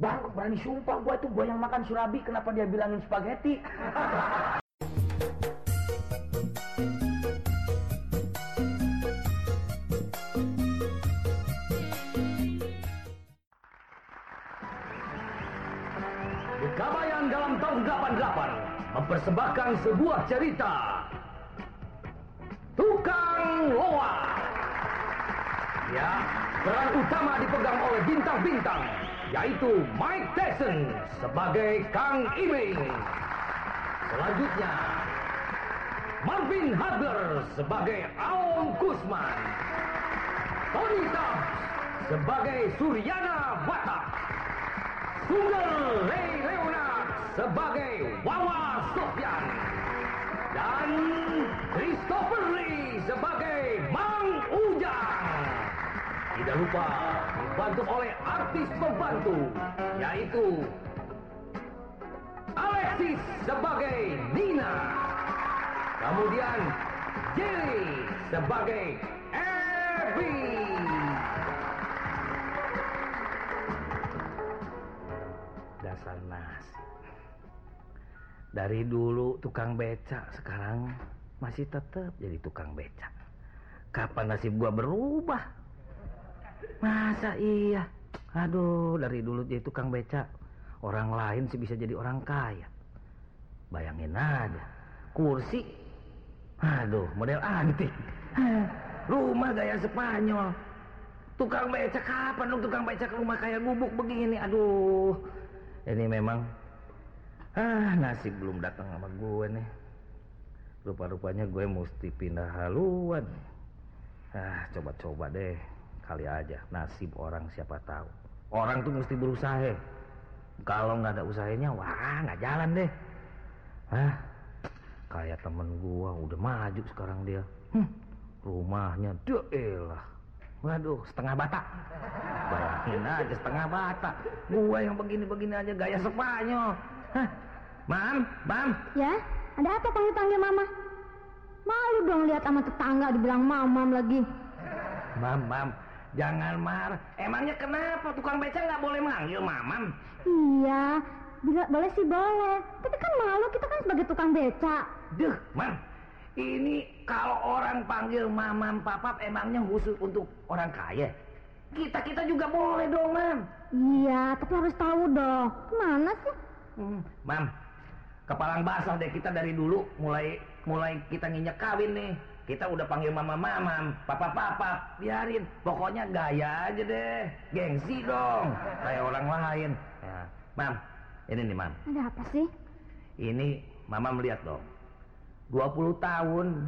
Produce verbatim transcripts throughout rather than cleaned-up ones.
Bang, berani sumpah gua itu gua yang makan surabi, kenapa dia bilangin spaghetti? Kabayan dalam tahun delapan puluh delapan mempersembahkan sebuah cerita Tukang Loak. Ya, peran utama dipegang oleh bintang-bintang, yaitu Mike Tyson sebagai Kang Iming. Selanjutnya, Marvin Hagler sebagai Aom Kusman, Tony Tubbs sebagai Suryana Batak, Sugeng Ray Leonard sebagai Wawa Sofyan, dan Christopher Lee sebagai Mang Ujang. Tidak lupa dibantu oleh artis pembantu, yaitu Alexis sebagai Nina, kemudian Jerry sebagai Abby. Dasar nasi. Dari dulu tukang beca, sekarang masih tetap jadi tukang beca. Kapan nasib gua berubah? Masa iya? Aduh, dari dulu jadi tukang beca, orang lain sih bisa jadi orang kaya. Bayangin aja, kursi, aduh, model antik, rumah gaya Spanyol. Tukang beca, kapan dong tukang beca ke rumah kayak gubuk begini? Aduh, ini memang ah nasib belum datang sama gue nih. Rupa-rupanya gue mesti pindah haluan. Ah, coba-coba deh, kali aja nasib orang, siapa tahu. Orang tuh mesti berusaha. Kalau nggak ada usahanya, wah nggak jalan deh. Ah, kayak temen gue udah maju sekarang dia. Hm, rumahnya daelah. Waduh, setengah batak. Bayangin aja setengah batak. Gue yang begini-begini aja gaya Spanyol. Hah, Mam, Mam. Ya, ada apa panggil-panggil Mama? Malu dong lihat sama tetangga dibilang Mamam lagi. Mam, Mam, jangan marah. Emangnya kenapa tukang beca nggak boleh manggil Mamam? Iya, bila boleh sih boleh. Tapi kan malu, kita kan sebagai tukang beca. Duh, Mam, ini kalau orang panggil Mamam Papap emangnya khusus untuk orang kaya? Kita-kita juga boleh dong, Mam. Iya, tapi harus tahu dong. Kemana sih? Hmm, Mam, kepalang basah deh kita dari dulu. Mulai mulai kita nginjek kawin nih, kita udah panggil mama mamam, papa papa, biarin. Pokoknya gaya aja deh, gengsi dong, kayak orang lain. Ya, Mam, ini nih Mam. Ada apa sih? Ini Mama melihat dong, dua puluh tahun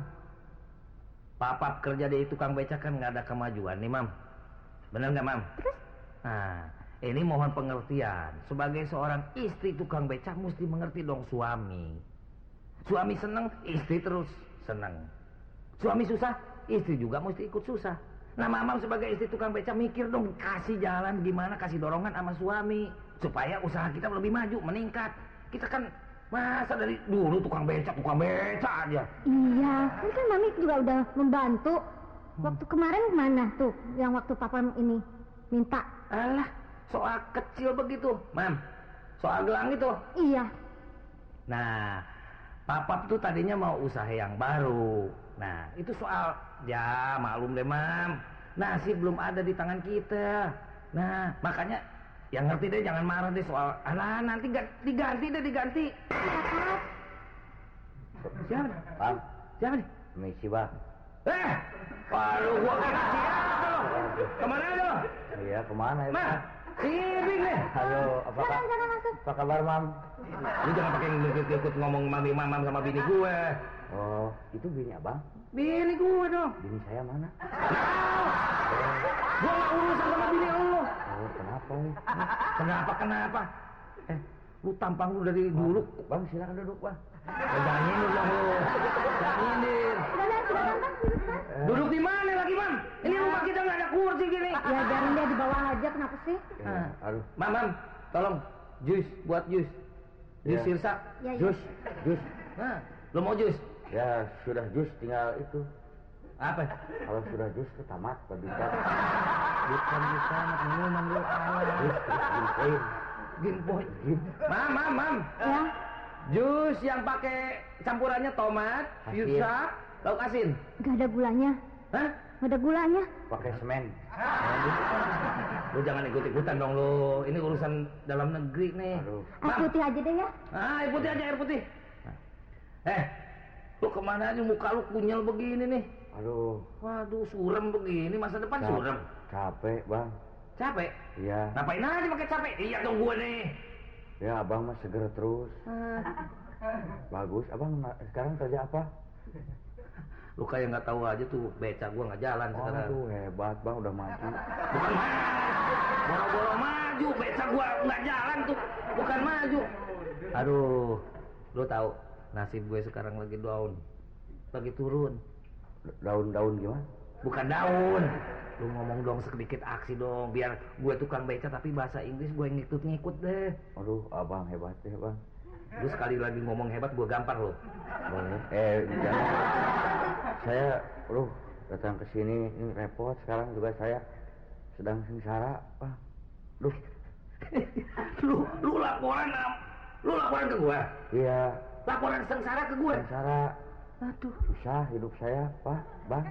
papa kerja di tukang beca kan nggak ada kemajuan nih Mam. Bener nggak Mam? Terus? Nah, ini mohon pengertian. Sebagai seorang istri tukang beca mesti mengerti dong suami. Suami seneng, istri terus seneng. Suami susah, istri juga mesti ikut susah. Nah, Mamam sebagai istri tukang beca mikir dong, kasih jalan gimana, kasih dorongan sama suami supaya usaha kita lebih maju, meningkat. Kita kan masa dari dulu tukang beca, tukang beca aja. Iya, ini kan Mami juga udah membantu. Waktu kemarin mana tuh yang waktu Papa ini minta? Alah, soal kecil begitu, Mam. Soal gelang itu. Iya. Nah, Papa tuh tadinya mau usaha yang baru. Nah, itu soal, ya maklum deh Mam, nasib belum ada di tangan kita. Nah, makanya yang ngerti deh, jangan marah deh soal, alah nanti diganti deh, diganti. Siapa nih? Bang, Siapa nih? misi bang. Eh, waduh gua kira siapa lo? Kemana lo? Iya, kemana ya? Ma, sibing nih. Halo, apa Jangan, kabar? jangan masuk. Apa kabar, Mam? Lu jangan pakai ikut-ikut ngomong mami mamam sama bini gue. Oh, itu bini abang? Bini gue dong. Bini saya mana? Gue gak urusan sama bini lu. Oh, kenapa nih? Kenapa kenapa? Eh, lu tampang lu dari dulu. Bang, silakan duduk, Bang. Eh, jangan nyindir dong lu. Jangan nyindir. Silakan, silakan Bang, duduk, Bang. Duduk di mana lagi, Mam? Ini rumah kita nggak ada kursi gini. Ya biarin dia di bawah aja, kenapa sih? Ya, aduh. Mamam, tolong jus, buat jus. Jus Ya. sirsak. Ya, ya. Jus, jus. Nah, lu mau jus? Ya, sudah jus, tinggal itu. Apa? Kalau sudah jus, tuh tamat berbicara. Bukan jus anak minuman lu. Jus, terus jus lain. Green point. Mam, mam, mam. Ya, Jus yang pakai campurannya tomat, Asin. fuchsia, lauk asin. nggak ada gulanya. Hah? Nggak ada gulanya. Pakai semen. Lu jangan ikut-ikutan dong lu. Ini urusan dalam negeri nih. Aduh. Air Mam. putih aja deh ya. Ah, air putih aja, air putih. Eh, lu kemana aja muka lu kunyel begini nih? Aduh. Waduh, suram begini, masa depan Cap- suram. Capek bang. Capek? Iya. Ngapain aja pakai capek? Iya dong gua nih. Ya abang mah seger terus. Bagus. Abang na- sekarang kerja apa? Lu kayak nggak tahu aja tuh beca gua nggak jalan sekarang. Aduh hebat bang udah maju. Bukan maju, boro-boro maju, beca gua nggak jalan tuh, bukan maju. Aduh, lu tahu nasib gue sekarang lagi down, lagi turun. Daun-daun gimana? Bukan daun. Lu ngomong dong sedikit aksi dong, biar gue tukang beca tapi bahasa Inggris gue ngikut-ngikut deh. Aduh abang hebat deh bang. Lu sekali lagi ngomong hebat gue gampar lo. Boleh. Eh jangan. Saya, loh datang ke sini ini repot. Sekarang juga saya sedang sengsara, bang. Duh. lu lu laporan, lu laporan ke gue. Iya. Laporan sengsara ke gue. Sengsara. Aduh. Susah hidup saya, pak, bang.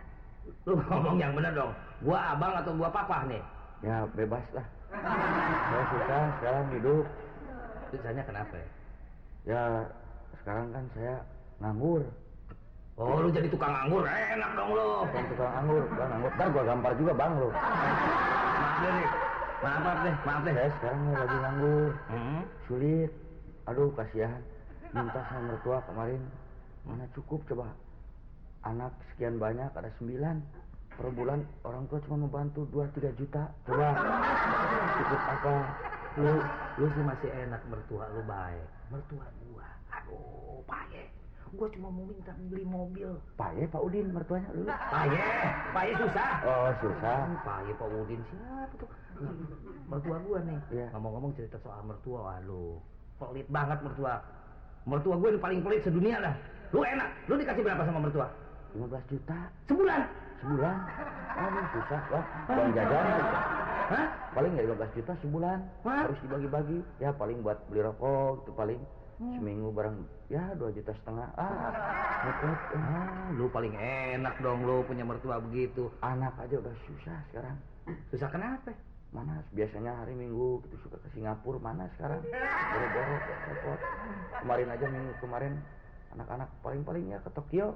Lu ngomong yang benar dong. Gua abang atau gua papa nih? Ya bebas lah. Saya susah sekarang hidup. Susahnya kenapa ya? Ya sekarang kan saya nganggur. Oh, lu jadi tukang anggur, enak dong lu. Bukan tukang anggur, bang anggur. Ntar gua gampar juga bang lo. Maaf deh, Rik. Maaf, maaf deh, maaf deh. Saya sekarang lagi nganggur. Hmm? Sulit. Aduh kasihan. Minta sama mertua kemarin. Mana cukup coba. Anak sekian banyak, ada sembilan. Per bulan orang tua cuma membantu dua tiga juta. Coba. Cukup apa? Lu, lu sih masih enak mertua lu baik. Mertua gua, aduh, paye. Gua cuma mau minta beli mobil. Paye Pak Udin mertuanya lu. Paye, paye susah. Oh susah. Paye Pak Udin siapa tuh? Mertua gua nih. Iya. Ngomong-ngomong cerita soal mertua, waduh, pelit banget mertua. Mertua gue yang paling pelit sedunia lah. Lu enak, lu dikasih berapa sama mertua? lima belas juta Sebulan. sebulan. Aduh susah bang. Uang jajan. Hah? Paling nggak lima belas juta sebulan. Hah? Harus dibagi-bagi. Ya paling buat beli rokok itu paling. Seminggu barang ya dua juta setengah. Ah, repot. Ah, lu paling enak dong lu punya mertua begitu. Anak aja udah susah sekarang. Susah kenapa? Mana biasanya hari Minggu gitu suka ke Singapura, mana sekarang boro-boro repot. Kemarin aja minggu kemarin anak-anak paling-palingnya ke Tokyo.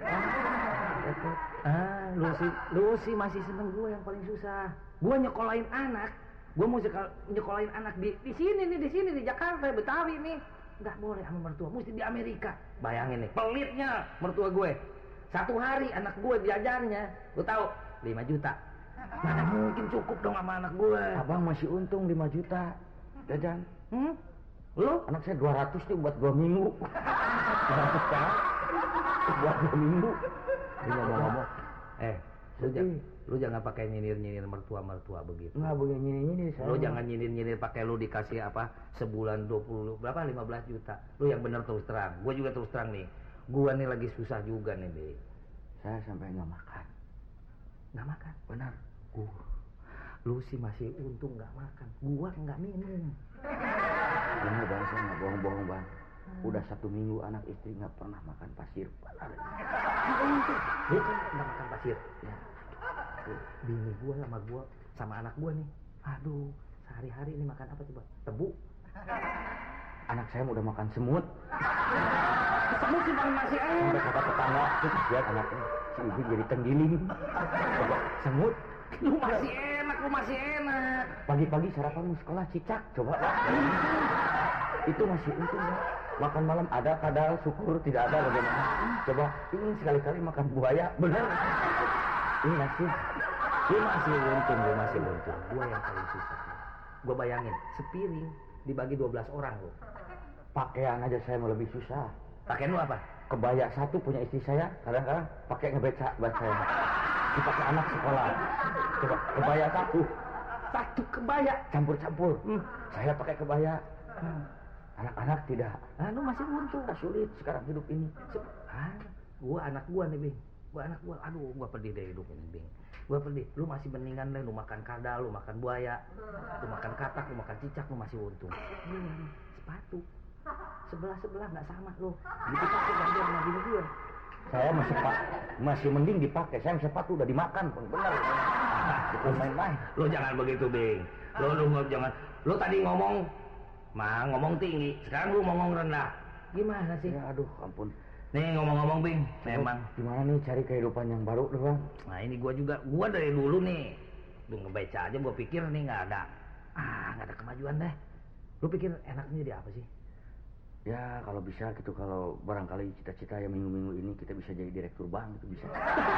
Ah, repot. Ah, lu sih, lu sih masih seneng gue yang paling susah. Gue nyekolahin anak, gue mau sekal- nyekolahin anak di di sini nih, di sini di Jakarta, Betawi nih. Nggak boleh sama mertua, mesti di Amerika. Bayangin nih, pelitnya mertua gue. Satu hari anak gue jajannya, lu tahu, lima juta. Mana mungkin cukup dong sama anak gue. Abang masih untung lima juta jajan. Hmm? Lu? Anak saya dua ratus nih buat dua minggu. dua ratus kan? Buat dua minggu. Ini ngomong-ngomong, eh, lu, Sedih. jangan, lu jangan pakai nyinir-nyinir mertua-mertua begitu. Nggak boleh nyini-nyini saya. Lu jangan nyinir-nyinir pakai lu dikasih apa sebulan dua puluh berapa lima belas juta. Lu yang bener terus terang. Gue juga terus terang nih. Gua nih lagi susah juga nih, Bi. Saya sampai nggak makan. Nggak makan. Benar. Uh, lu sih masih untung nggak makan. Gua nggak minum. Benar bang, saya nggak bohong-bohong bang. Udah satu minggu anak istri nggak pernah makan pasir. Benar. Lu kan nggak makan pasir. Ya. Bini gua sama gua sama anak gua nih. Aduh, sehari-hari ini makan apa coba? Tebu. Anak saya udah makan semut. Semut sih paling masih enak. Sampai kata tetangga, tuh lihat anaknya si ibu jadi tenggiling. Coba semut. Lu masih enak, lu masih enak. Pagi-pagi sarapan di sekolah cicak. Coba. Itu masih untung ya. Makan malam ada kadal, syukur tidak ada bagaimana. Coba ingin sekali-kali makan buaya, bener. Ini nasi. Lu masih untung, lu masih untung. Gua yang paling susah. Gua bayangin, sepiring dibagi dua belas orang lu. Pakaian aja saya mau lebih susah. Pakaian lu apa? Kebaya satu punya istri saya, kadang-kadang pakai ngebeca buat saya. Dipakai anak sekolah. Coba kebaya satu, Satu kebaya. campur-campur. Hmm. Saya pakai kebaya. Anak-anak tidak. Ah, lu masih untung. Ah, sulit sekarang hidup ini. Sep- ah, gua anak gua nih, Bing. Gua anak gua, aduh, gua pedih deh hidup ini, Bing. Gua pedih. Lu masih mendingan deh, lu makan kadal, lu makan buaya, lu makan katak, lu makan cicak, lu masih untung. Lu sepatu, sebelah-sebelah nggak sama lu. Dipakai gantian sama bini gua. Saya masih pak, masih mending dipakai. Saya sepatu udah dimakan pun bener. Bukan main-main. Lu jangan begitu, Bing. Lu lu nggak jangan. Lu tadi ngomong, mah ngomong tinggi. Sekarang lu ngomong rendah. Gimana sih? Ya aduh, ampun. Nih ngomong-ngomong, Bing, memang. Gimana nih cari kehidupan yang baru tuh, Bang? Nah ini gua juga, gua dari dulu nih, lu ngebaca aja gua pikir nih nggak ada, ah nggak ada kemajuan deh. Lu pikir enaknya jadi apa sih? Ya kalau bisa gitu, kalau barangkali cita-cita yang minggu-minggu ini kita bisa jadi direktur bank itu bisa.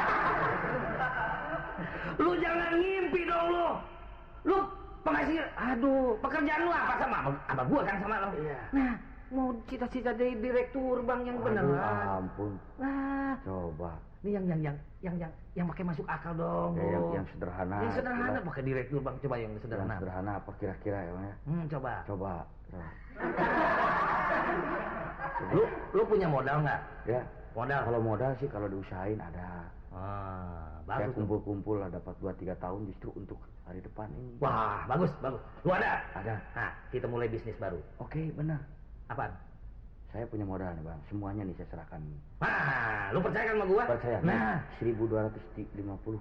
Lu jangan ngimpi dong lu. Lu penghasil, aduh, pekerjaan lu apa sama apa gua kan sama lu. Iya. Nah, mau cita-cita jadi direktur bank yang bener Aduh, lah. ampun. Nah, Coba. ini yang yang yang yang yang yang pakai masuk akal dong. Ya, yang, lu. yang sederhana. Yang sederhana Coba. pakai direktur bank, coba yang Yang sederhana. sederhana apa kira-kira ya, Bang ya? Hmm, coba. Coba. Coba. Lu lu punya modal nggak? Ya. Modal. Kalau modal sih kalau diusahain ada. Ah, Saya bagus. kumpul-kumpul lah dapat dua tiga tahun justru untuk hari depan ini. Wah, bagus, bagus. Lu ada? Ada. Nah, kita mulai bisnis baru. Oke, benar. Apaan? Saya punya modal nih, Bang. Semuanya nih saya serahkan. Nah, lu percaya kan sama gua? Percaya. Nah, seribu dua ratus lima puluh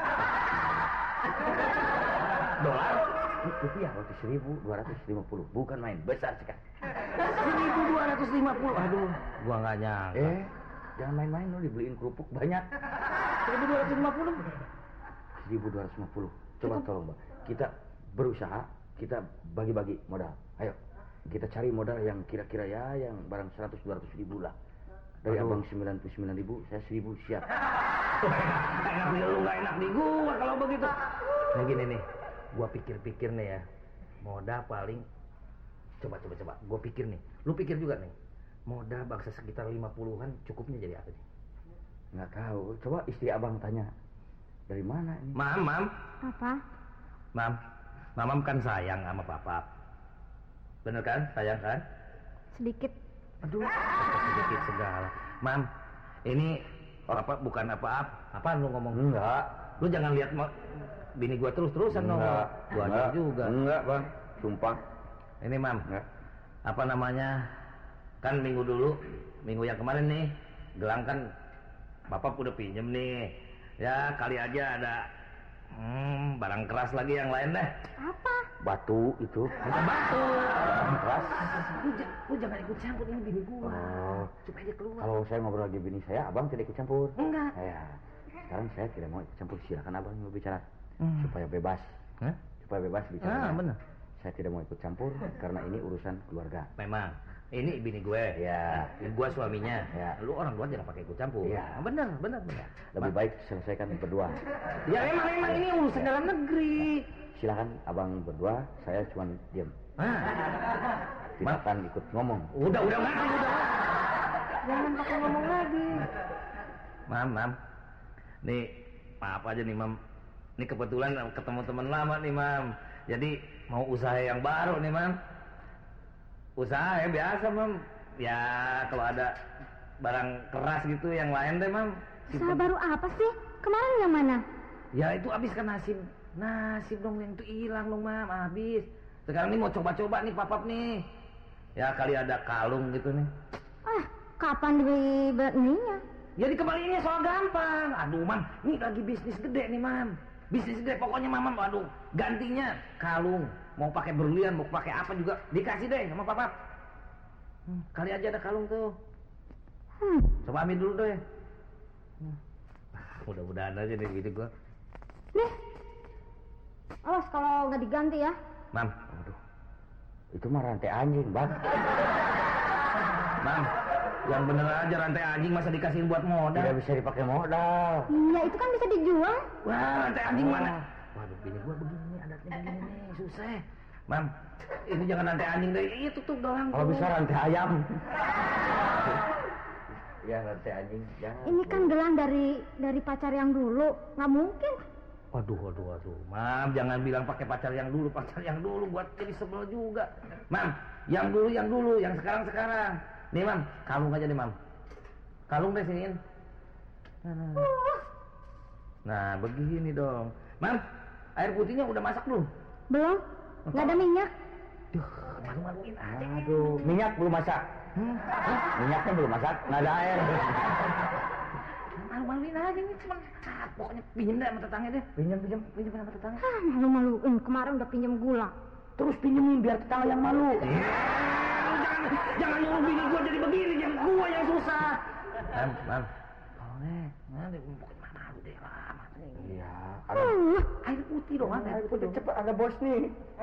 dolar rupiah waktu seribu dua ratus lima puluh. Bukan main, besar sekali. seribu dua ratus lima puluh. Aduh, gua nggak nyangka. Eh, jangan main-main lo, dibeliin kerupuk banyak. seribu dua ratus lima puluh. seribu dua ratus lima puluh. Coba tolong, Bang. Kita berusaha, kita bagi-bagi modal. Ayo. Kita cari modal yang kira-kira ya yang barang seratus dua ratus ribu lah. Dari Aduh. Abang sembilan puluh sembilan ribu, saya seribu siap. Enak di lu, nggak enak di gua kalau begitu. Nah gini nih, gua pikir-pikir nih ya, modal paling coba coba coba, gua pikir nih, lu pikir juga nih, modal bangsa sekitar lima puluhan cukupnya jadi apa sih? Nggak tahu. Coba istri Abang tanya. Dari mana ini? Mam, mam, Apa? mam, mamam kan sayang sama papa. Bener kan? Sayang kan? Sedikit. Aduh, apa sedikit segala. Mam, ini apa bukan apa-apa. Apaan lu ngomong? Enggak. Lu jangan lihat ma- bini gua terus-terusan dong. Enggak. Gua aja Enggak. juga. Enggak, Bang. Sumpah. Ini mam, Enggak. apa namanya? Kan minggu dulu, minggu yang kemarin nih, gelang kan bapak udah pinjem nih. Ya kali aja ada hmm, barang keras lagi yang lain deh. Apa? Batu itu. Bukan batu. Keras. Lu, j- lu jangan ikut campur ini bini gua. Oh. Supaya dia keluar. Kalau saya ngobrol lagi bini saya, Abang tidak ikut campur. Enggak. Saya. Sekarang saya tidak mau ikut campur. Silakan Abang mau bicara. Hmm. Supaya bebas. Hah? Supaya bebas bicara. Ah, benar. Saya tidak mau ikut campur karena ini urusan keluarga. Memang. Ini bini gue. Ya. Ini gua suaminya. Ya. Lu orang luar jangan pakai ikut campur. Ya. Ah, benar, benar, benar. Lebih baik selesaikan berdua. Ya emang emang ini urusan dalam negeri. Silakan Abang berdua, saya cuma diam. Ah. Tidak Ma- akan ikut ngomong. Udah, udah ngerti, udah. Jangan pakai ngomong lagi. Mam, mam. Nih, maaf aja nih, mam. Ini kebetulan ketemu teman lama nih, mam. Jadi mau usaha yang baru nih, mam. Usaha yang biasa, mam. Ya kalau ada barang keras gitu yang lain deh, mam. Usaha baru apa sih? Kemarin yang mana? Ya itu habis kan nasib. Nasib dong yang itu hilang dong, mam. Habis. Sekarang nih mau coba-coba nih, papap nih. Ya kali ada kalung gitu nih. Ah, kapan dibelinya? Ya dikembaliinnya soal gampang. Aduh, mam. Ini lagi bisnis gede nih, mam. Bisnis gede. Pokoknya mamam, aduh. Gantinya kalung. Mau pakai berlian, mau pakai apa juga. Dikasih deh sama papap. Hmm, kali aja ada kalung tuh. Hmm. Coba ambil dulu deh. Hmm. Ah, mudah-mudahan aja nih gitu gua. Nih. Awas kalau nggak diganti ya. Mam. Aduh. Itu mah rantai anjing, Bang. Mam. Yang bener aja rantai anjing masa dikasihin buat modal. Tidak bisa dipakai modal. Iya, itu kan bisa dijual. Wah, rantai anjing Oh. mana? Waduh, bini gua begini, adatnya begini nih, susah. Mam, ini jangan rantai anjing deh. Itu tuh gelang. Kalau tuh. bisa rantai ayam. Ya rantai anjing. Jangan. Ini kan gelang dari dari pacar yang dulu. Nggak mungkin. Waduh, waduh, waduh. Mam, jangan bilang pakai pacar yang dulu, pacar yang dulu buat jadi sebel juga. Mam, yang dulu, yang dulu, yang sekarang sekarang. Nih, mam, kalung aja nih, mam. Kalung deh siniin. Nah, begini dong. Mam, air putihnya udah masak belum? Belum. Nggak ada minyak. Duh, malu-maluin aja. Aduh, minyak belum masak. Hmm? Minyaknya belum masak, nggak ada air. Malu-maluin aja nih, cuman ah, pokoknya pinjem deh sama tetangga deh. Pinjam, pinjam. Pinjem sama tetangga. Ah, malu-maluin. Kemarin udah pinjam gula. Terus pinjemin biar tetangga yang malu. Iya, lu jangan jangan nyuruh bini gua jadi begini, jangan gua yang susah. Mam, mam. Oh, nih, nanti pokoknya malu deh lah, makanya. Iya, ada Uh, Air putih dong, air putih cepet, ada bos nih.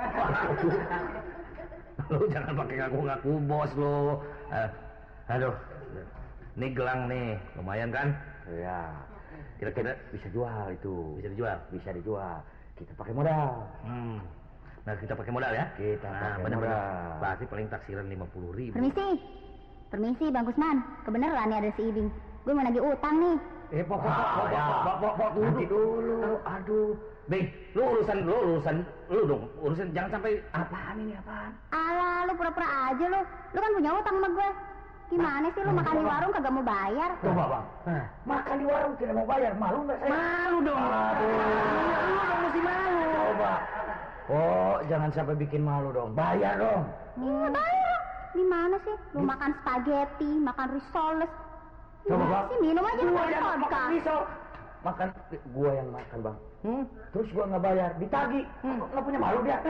Lu jangan pakai ngaku-ngaku bos lu. Uh, aduh, ini gelang nih, lumayan kan? Iya. Kira-kira Bisa jual itu. bisa dijual. Bisa dijual. Kita pakai modal. Hmm. Nah, kita pakai modal ya? Kita nah, pakai bener-bener. modal. Pasti paling taksiran lima puluh ribu. permisi. Permisi, Bang Gusman. Kebeneran nih ada si Ibing. Gue mau nagih utang nih. Eh, pok, pok, pok, pok, ya. pok, pok, pok, dulu. Nanti dulu. Aduh. Bing, lu urusan, lu urusan, lu dong. Urusan, jangan sampai... Apaan ini apaan? Alah, lu pura-pura aja lu. Lu kan punya utang sama gue. Gimana sih lu makan di warung kagak mau bayar? Coba bang. Hah? Makan di warung tidak mau bayar, malu nggak saya? Malu dong. Aduh. Lu dong mesti malu. Coba. Oh, jangan sampai bikin malu dong. Bayar dong. Iya bayar. Gimana sih? Lu makan spaghetti, makan risoles. Coba Gimana bang. sih? Minum aja lu Gua bayar yang vodka. makan risol. Makan, gua yang makan bang. Hmm? Terus gua nggak bayar, ditagih. Nggak punya malu dia.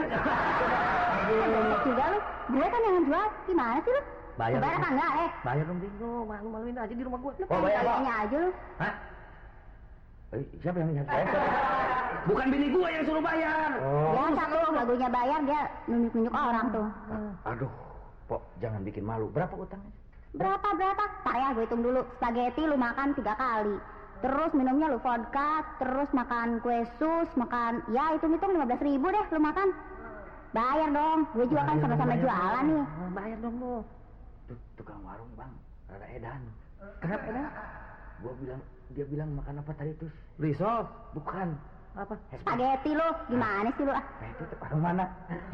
Bener juga lu. Gue kan yang jual. Gimana sih lu? Bayar. Bayar apa enggak eh? Bayar dong, Bing. Lu malu-maluin aja di rumah gua. Lu Oh, bayar, Pak. kayaknya aja lu. Hah? Eh, siapa yang nyari saya? Bukan bini gua yang suruh bayar. Oh. Biasa tuh lagunya bayar dia nunjuk-nunjuk orang tuh. Aduh, Pok, jangan bikin malu. Berapa utangnya? Berapa berapa? Ntar ya gue hitung dulu. Spaghetti lu makan tiga kali. Terus minumnya lu vodka, terus makan kue sus, makan ya hitung-hitung lima belas ribu deh lu makan. Bayar dong. Gue juga kan sama-sama jualan nih. Bayar dong lu. Tuh, tukang warung bang, rada edan. Kenapa dah? Gua bilang, dia bilang makan apa tadi tuh? Risol. Bukan. Apa? Spaghetti lu, gimana sih lu? Ah? Eh, itu orang mana?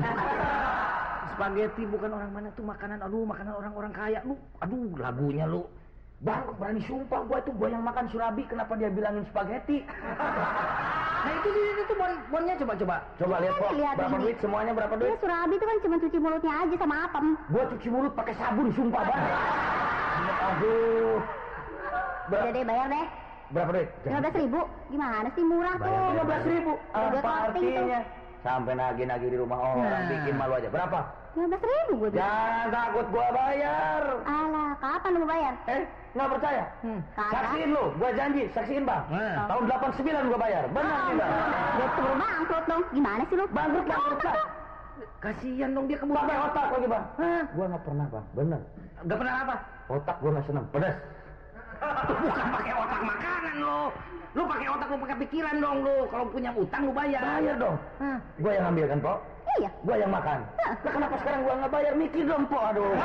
Spaghetti bukan orang mana tuh makanan, aduh makanan orang-orang kaya lu, aduh lagunya lu. Bang, berani sumpah gua itu gua yang makan surabi, kenapa dia bilangin spaghetti? Nah itu itu, itu bon bonnya coba coba. Coba lihat Pok, Lihat berapa ini. duit semuanya berapa Dia duit? surabi itu kan cuma cuci mulutnya aja sama apem. Gua cuci mulut pakai sabun, sumpah bang. Aduh. Ber- Udah deh bayar deh. berapa duit? lima belas ribu. Gimana sih murah tuh? Bayar lima belas ribu. Udah Apa costing tuh. artinya? Sampai nagih-nagih di rumah orang, Nah. bikin malu aja. Berapa? lima belas ribu gue bilang. Jangan takut gua bayar. Alah, kapan lu mau bayar? Eh, nggak percaya? Hmm. Kagak. Saksiin lu, gua janji, saksiin bang. Nah. Tahun delapan puluh sembilan gua bayar, benar Ah, nih bang. Dia suruh bangkrut dong. Gimana sih lu? Bangkrut, bangkrut lah. Kasihan dong dia keburu. Pakai otak lagi bang. Hah? Gua nggak pernah bang, bener. Gak pernah apa? Otak gua nggak seneng, pedas. Bukan pakai otak makanan lo. Lu pakai otak lu pakai pikiran dong lu. Kalau punya utang lu bayar. Bayar dong. Hah? Gua yang ambil kan, Pok? Iya. Gua yang makan. Hah. Nah, kenapa sekarang gua nggak bayar? Mikir dong, Pok. Aduh. Lu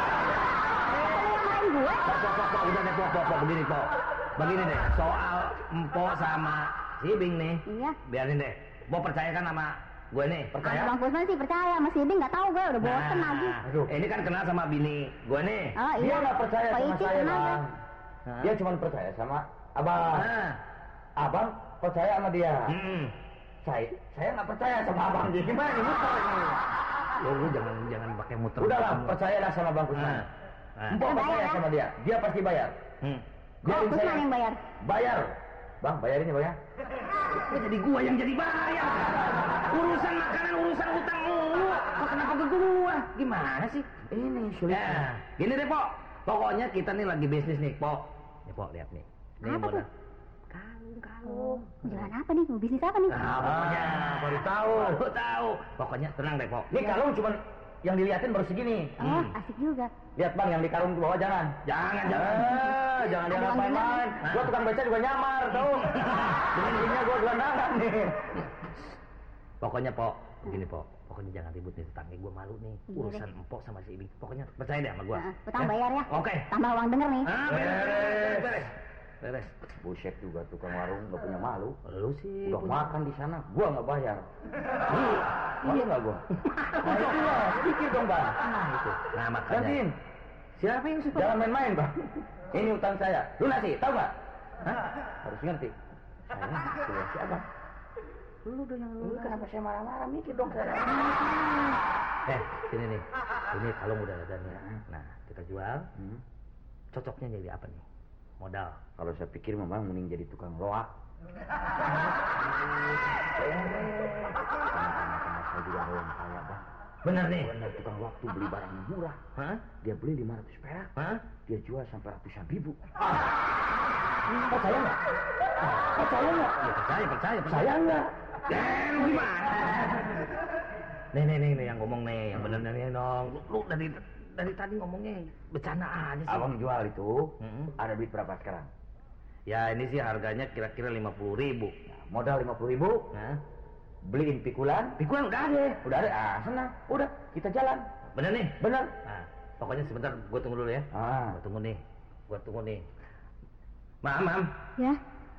yang marahin gue? Pok, pok, pok, pok, udah deh, pok, pok, pok, begini, pok. Begini deh, soal empok sama si Bing nih. Iya. Biarin deh. Pok percaya kan sama gue nih? Percaya? Bang Kusman sih percaya, Mas Ibing nggak tahu gue udah bosen Nah, lagi. Aduh. ini kan kenal sama bini gue nih. Oh Dia iya. nggak percaya Pak sama Icik saya, kenal bang. gak? Hah? Dia cuma percaya sama abang. Nah. Abang percaya sama dia. Hmm. Saya, saya nggak percaya sama abang. Jadi gimana nih? Muter ini. Lu, lu jangan jangan pakai muter. Udahlah, percayalah sama Bang Kusman. Nah. Nah. Empok Bayar, percaya ya? sama dia. Dia pasti bayar. Hmm. Kok Biarin Kusman saya- yang bayar? Bayar. Bang, bayarin ya, Bang ya. Kok jadi gua yang jadi bayar? Urusan makanan, urusan utang lu. Kok kenapa ke gua? Gimana sih? Ini sulit. Ya, gini deh, Pok. Pokoknya kita nih lagi bisnis nih, Pok. Nih, Pok, lihat nih. Nih, Apa modal. tuh? Kalung, kalung. Jalan apa nih? Mau bisnis apa nih? Nah, pokoknya Ah, baru tahu. Baru tahu. Pokoknya tenang deh, Pok. Ini kalung cuma yang diliatin baru segini. Oh, Hmm. asik juga. Lihat Bang, yang di kalung ke bawah jangan. Jangan, jangan. Eh, jangan dia Ada ngapain yang main. bener. Gua tukang beca juga nyamar, tahu. Begini-begininya gua gelandangan nih. Pokoknya, Pok, begini, Pok. Pokoknya jangan ribut nih tetangga gua malu nih. Iya Urusan empok sama si Ibing. Pokoknya percaya deh sama gua. Nah, utang bayar ya. Oke. Tambah uang denger nih. Ah, beres, beres, beres. Beres. Buset juga tukang warung nggak punya malu. Lu sih Udah punya- makan di sana, gua nggak bayar. Iya, malu nggak gua? Nah itu lah, pikir dong Bang. Nah, itu. Nah, makanya. Gantiin, Siapa yang suka? jangan main-main Bang. Ini utang saya, lunasi, tahu nggak? Hah? Harus ngerti. Saya sudah si abang. Lu dong yang lu. Kenapa saya marah-marah, mikir dong saya. Eh, sini nih. Ini kalung udah ada nih. Nah, kita jual. Hmm. Cocoknya jadi apa nih? Modal. Kalau saya pikir memang mending jadi tukang loak. Karena saya juga orang kaya, Bang. Bener nih. Bener, tukang loak tuh beli barang yang murah. Hah? Dia beli lima ratus perak. Hah? Dia jual sampai ratusan ribu. Ah. Percaya nggak? Percaya nggak? Ya, percaya, percaya, percaya nggak? Eh, lu gimana? Nih, nih, nih, nih, yang ngomong nih, yang bener nih, dong. Lu, lu dari dari tadi ngomongnya bercanda aja sih. Abang jual itu, hmm. Ada duit berapa sekarang? Ya, ini sih harganya kira-kira lima puluh ribu. Nah, modal lima puluh ribu. Nah. Beliin pikulan. Pikulan udah ada. Udah ada. Ah, senang. Udah, kita jalan. Bener nih? Bener. Nah, pokoknya sebentar, gue tunggu dulu ya. Ah. Gue tunggu nih. Gue tunggu nih. Mam, Mam. Ya?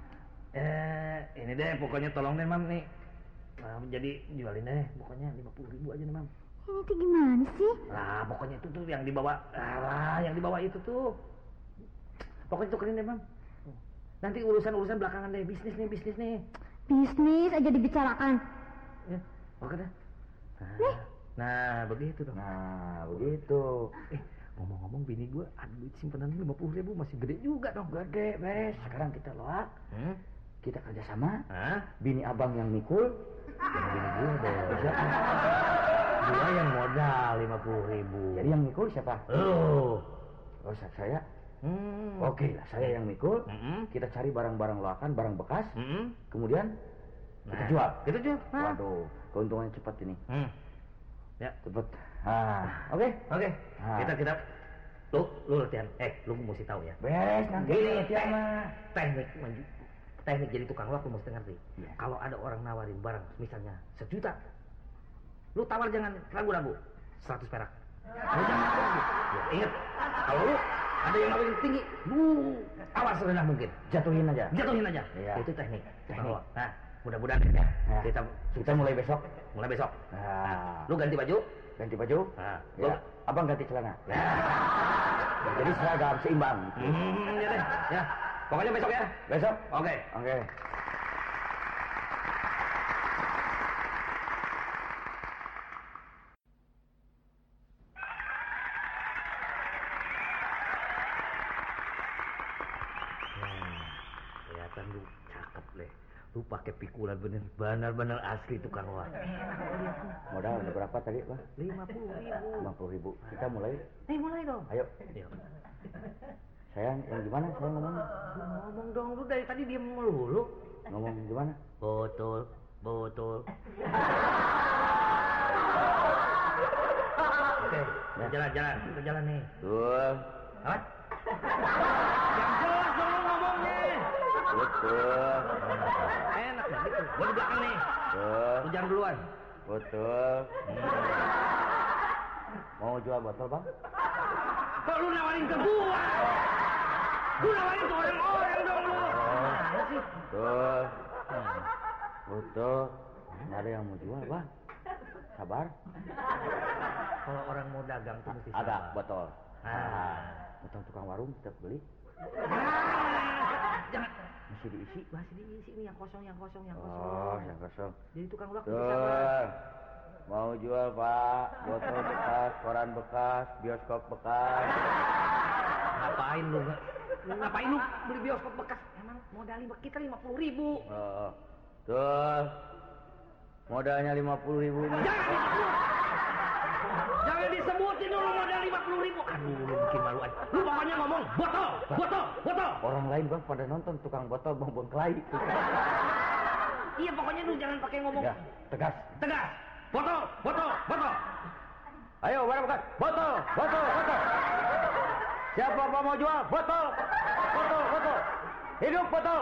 Eh, ini deh, pokoknya tolong deh, Mam, nih. Mam, jadi jualin deh, pokoknya lima puluh ribu aja nih, Mam. Ini tuh gimana sih? Lah, pokoknya itu tuh yang dibawa. Lah, yang dibawa itu tuh. Pokoknya tukerin deh, Mam. Nanti urusan-urusan belakangan deh, bisnis nih, bisnis nih. Bisnis aja dibicarakan. Ya, oke dah. Nah, nah, begitu dong. Nah, begitu. Eh, ngomong-ngomong bini gue ada duit simpanan lima puluh ribu, masih gede juga dong. Gede, beres. Sekarang kita loak. Hmm? Kita kerjasama. Hah? Bini abang yang mikul. Jangan bini gue dong. Siapa? Gue yang modal lima puluh ribu. Jadi yang mikul siapa? Oh. Oh, saya. Hmm. Oke lah, saya yang mikul. Mm-hmm. Kita cari barang-barang loakan, barang bekas. Mm-hmm. Kemudian nah, kita jual. Kita jual. Nah. Waduh, keuntungannya cepat ini. Hmm. Ya, cepat. Ah, oke, okay. oke. Okay. Ah. Kita kita lu lu latihan. Eh, lu mesti tahu ya. Beres nanti. Gini, latihan mah. Teknik maju. Teknik jadi tukang loak lu mesti ngerti. Yeah. Kalau ada orang nawarin barang, misalnya sejuta, lu tawar jangan ragu-ragu. Seratus perak. Lu jangan ragu-ragu. Ya, ingat, kalau lu ada yang nawarin tinggi, lu awas serendah mungkin. Jatuhin aja. Jatuhin aja. Iya. Itu teknik. Teknik. Nah, mudah-mudahan ya. Nah, kita kita mulai besok. Mulai besok. Nah, nah, lu ganti baju. Ganti baju. Nah, ya. Abang ganti celana. Ya. Jadi seragam seimbang. Hmm, ya deh. Ya. Pokoknya besok ya. Besok. Oke. Okay. Oke. Okay. Lu cakep deh, lu pakai pikulan bener, benar-benar asli tukang loak. Modal ada berapa tadi, Pak? Lima puluh ribu. Lima puluh ribu. Kita mulai. Eh, mulai dong. Ayo. Ayo. Sayang, yang gimana? Saya ngomong. Ngomong dong, lu dari tadi diem melulu. Ngomong gimana? Betul, betul. Oke, ya. Jalan-jalan, kita jalan nih. Tuh. Apa? Yang jelas dong ngomongnya. Betul. Enak ya gitu. Gua di belakang nih. Betul. Lu jangan duluan. Betul. Hmm. Mau jual botol, Bang? Kok lu nawarin ke gua? Lu nawarin ke orang-orang dong lu. Mana sih? Betul. Hmm. Betul. Nggak ada yang mau jual, Bang. Sabar. Kalau orang mau dagang tuh mesti sabar. Ada botol. Ah. Botol tukang warung kita beli. Jangan. Masih diisi, masih diisi ini yang kosong, yang kosong, yang kosong. Oh, yang kosong. Jadi tukang loak bisa sabar. Mau jual, Pak? Botol bekas, koran bekas, bioskop bekas. Ngapain lu? Ngapain lu beli bioskop bekas? Emang modalnya kita lima puluh ribu. Oh, tuh. Modalnya lima puluh ribu ini. Jangan disebut. Jangan disebutin dulu modal lima puluh ribu. Aduh, lu bikin malu aja. Lu pokoknya ngomong botol, botol, botol. Orang lain Bang pada nonton tukang botol Bang Bengkelai. Iya, pokoknya lu jangan pakai ngomong. Ya, tegas. Tegas. Botol, botol, botol. Ayo, barang bekas. Botol, botol, botol. Siapa mau jual? Botol. Botol, botol. Hidup botol.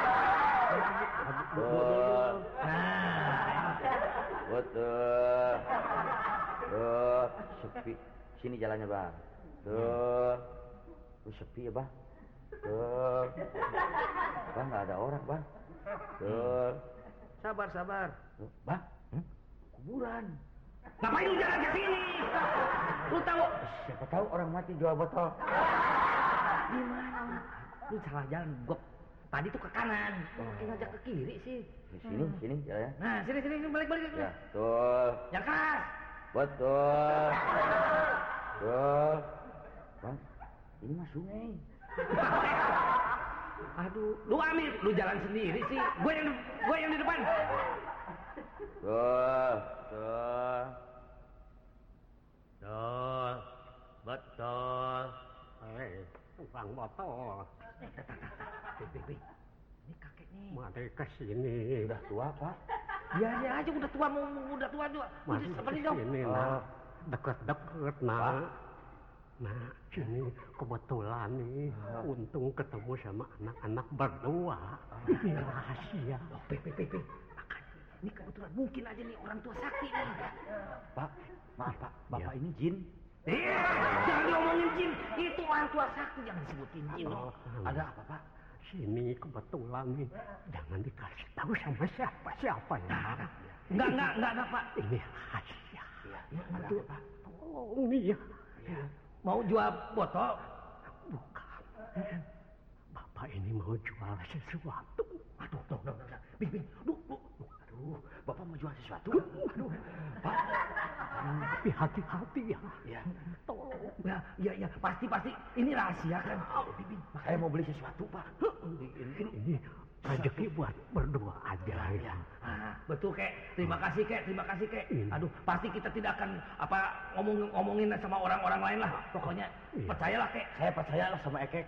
Betul. Nah. Betul. Tuh, sepi. Sini jalannya, Bang. Tuh. Tuh sepi ya, Bang. Tuh. Bang, nggak ada orang, Bang. Tuh. Sabar, sabar. Tuh, Bang. Hmm? Kuburan. Ngapain lu jalan ke sini? Lu tahu? Siapa tahu orang mati jual botol. Gimana? Lu salah jalan, gua Tadi tuh ke kanan. Oh, kayak ngajak ke kiri sih. Di sini, hmm. sini jalannya. Nah, sini sini balik balik. Ya, betul. Yang keras. Betul. Betul. Bang, ini mah sungai. Aduh, lu Amir, lu jalan sendiri sih. Gue yang gue yang di depan. Betul. Betul. Betul. Betul. Eh, tukang motor. Bebe, ini kakek nih. Mari ke sini. Udah tua, Pak. Biarin aja udah tua mau udah tua juga. Mari ke sini, Nak. Deket-deket, Nak. Nah, ini kebetulan nih, oh. untung ketemu sama anak-anak berdua. Oh. Ini rahasia. Oh, Pepe, Pepe, makanya ini kebetulan mungkin aja nih orang tua sakti nih. Pak, maaf Pak, Bapak ya. Ini jin. Iya, jangan diomongin jin. Itu orang tua sakti, jangan disebutin jin. Oh, ada apa Pak? Sini kebetulan nih, jangan dikasih tahu sama siapa-siapa ya. Nah, enggak, enggak, enggak, enggak Pak. Ini rahasia. Iya, ya, ada apa Pak? Tolong nih ya. Ya. Mau jual botol? Bukan. Bapak ini mau jual sesuatu. Aduh, aduh, aduh, aduh. Bing, bing, aduh, aduh, aduh. Bapak mau jual sesuatu? Aduh, Pak. Tapi hati-hati ya. Ya. Tolong. Ya, ya, ya. Pasti, pasti. Ini rahasia kan. Oh, Bing, Bing. Saya mau beli sesuatu, Pak. Ini, ini rezeki buat berdua aja ya. Ah, betul kek. Terima kasih kek, terima kasih kek. Ini. Aduh, pasti kita tidak akan apa ngomong ngomongin sama orang-orang lain lah. Pokoknya ini. Percayalah kek. Saya percayalah sama Ekek.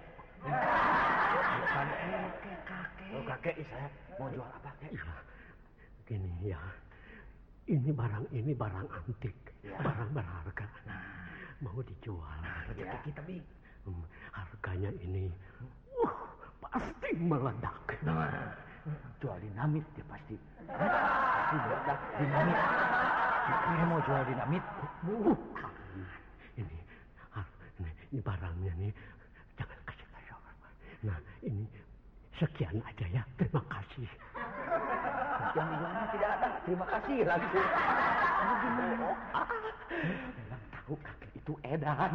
Bukan Ekek, kakek. Oh, kakek, saya mau jual apa kek? Ya, gini ya. Ini barang ini barang antik, ya. Barang berharga. Nah, mau dijual. Nah, rezeki ya. Kita Bing. Hmm, harganya ini, uh, pasti meledak. Nah, jual dinamit dia pasti. Pasti meledak dinamit. Saya mau jual dinamit. Bukan. Ini, ini, ini barangnya nih, jangan kasih tahu orang. Nah, ini sekian aja ya. Terima kasih. Yang jualnya tidak ada. Terima kasih langsung. Kamu gimana? Memang tahu kakek itu edan.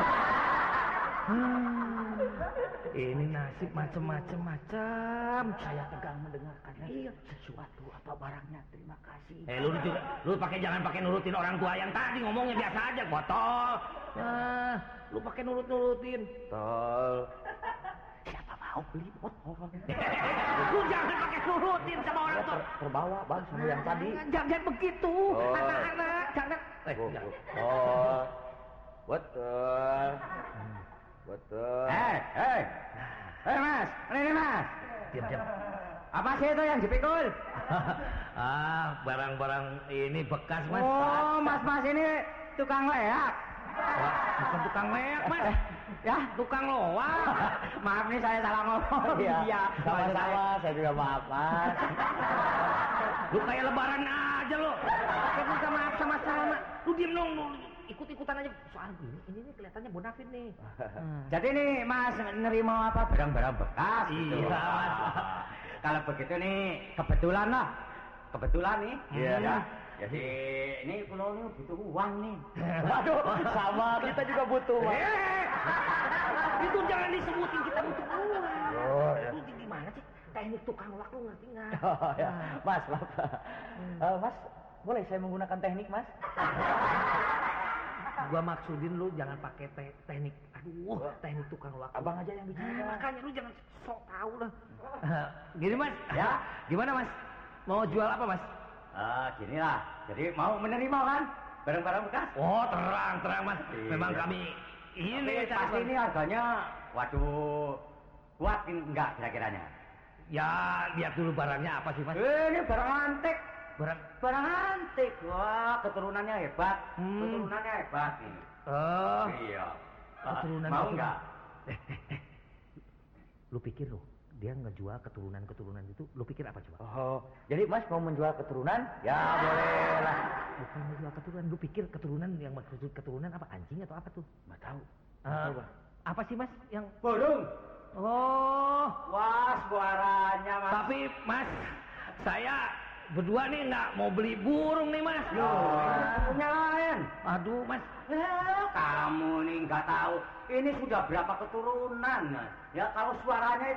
Hmm, ini nasib macam-macam macam. Saya tegang mendengarkannya. Iya, sesuatu apa barangnya. Terima kasih. Eh, lu juga, lu pakai jangan pakai nurutin orang tua yang tadi ngomongnya biasa aja, botol. Nah, lu pakai nurut-nurutin. Tol. Siapa mau beli botol? Lu jangan pakai nurutin sama orang tua. Ter terbawa bang sama yang tadi. Jangan, jangan begitu, anak-anak. Oh. Jangan. Eh, oh, jangan. Oh, betul. Betul. Hei, hei. Hei mas, ini mas. Diam, diam. Apa sih itu yang dipikul? Ah, barang-barang ini bekas mas. Oh, mas-mas ini tukang leak. Wah, bukan tukang leak mas. Ya, tukang loak. Maaf nih saya salah ngomong. Iya, sama-sama. Saya juga maaf mas. Lu kayak lebaran aja lo. Kayak minta maaf sama sama. Lu diem dong, lu ikut-ikutan aja. Soal ini, ini nih kelihatannya bonafit nih. Hmm. Jadi nih mas nerima apa barang-barang bekas? Iya gitu. mas. Kalau begitu nih kebetulan lah. Kebetulan nih. Iya. Ya. Jadi ini kalau ini butuh uang nih. Waduh, sama kita juga butuh uang. Eh, itu jangan disebutin kita butuh uang. Oh, ya. Lu gimana sih? Teknik tukang loak lu ngerti nggak? Oh, ya. Mas, maaf. Hmm. Uh, mas, boleh saya menggunakan teknik mas? Gua maksudin lu jangan pakai te teknik. Aduh, teknik tukang loak. Abang aja yang bicara. Nah, makanya lu jangan sok tahu lah. Gini mas, ya? Gimana mas? Mau jual apa mas? Ah, gini lah. Jadi mau menerima kan barang-barang bekas? Oh, terang, terang mas. Iya. Memang kami ini Tapi pasti ini harganya, waduh, kuat enggak kira-kiranya? Ya, lihat dulu barangnya apa sih mas? Eh, ini barang antik. Barang Barang antik. Wah, keturunannya hebat. Hmm. Keturunannya hebat ini. Oh, Iya. keturunan mau keturunan. enggak? Eh, eh, eh. Lu pikir lu, dia ngejual keturunan-keturunan itu, lu pikir apa coba? Oh, jadi mas mau menjual keturunan? Ya boleh lah. Bukan ngejual keturunan, lu pikir keturunan yang maksud keturunan apa? Anjing atau apa tuh? Nggak tahu. Uh, Nggak tahu, Bang. apa sih mas yang... Burung. Oh, Wah, suaranya mas. tapi mas, saya berdua nih nggak mau beli burung nih mas. Oh, punya lain. Aduh mas. Eh, kamu nih nggak tahu. Ini sudah berapa keturunan? Ya kalau suaranya itu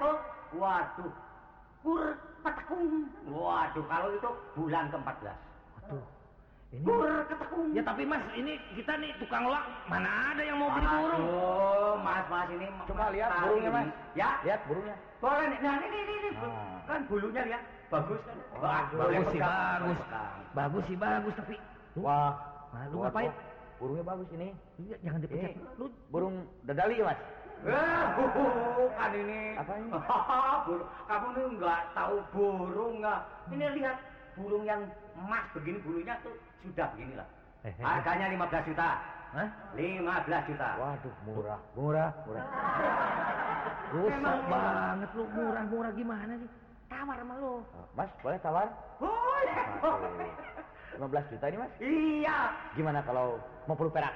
Waduh. Kur ketekung. Waduh, kalau itu bulan keempat belas. Waduh. Ini Kur ketekung. ya tapi Mas, ini kita nih tukang loak, mana ada yang mau beli burung? Aduh, Mas, Mas ini Coba lihat tahu burungnya, ini. Mas. Ya, Lihat burungnya. boleh nih. Nah, ini ini ini. Ah. Kan bulunya lihat. Bagus kan? Wah, boleh Bagus sih, pegang. bagus. Pegang. Bagus sih, bagus, tapi lu, Wah. nah, lu Wah, ngapain? kok Burungnya bagus ini. Lu jangan dipecat. Ini Lu burung dadali ya, Mas? Eh, bukan ini. Apa ini? Burung. Kamu nih nggak tahu burung nggak? Ini lihat burung yang emas begini bulunya tuh sudah beginilah. Eh, eh, Harganya lima belas juta. Hah? lima belas juta. Waduh, murah, murah, murah. Rusak banget lu, murah-murah gimana sih? Tawar sama lu. Oh, Mas, boleh tawar? Boleh. Waduh. lima belas juta ini, Mas? Iya. Gimana kalau lima puluh perak?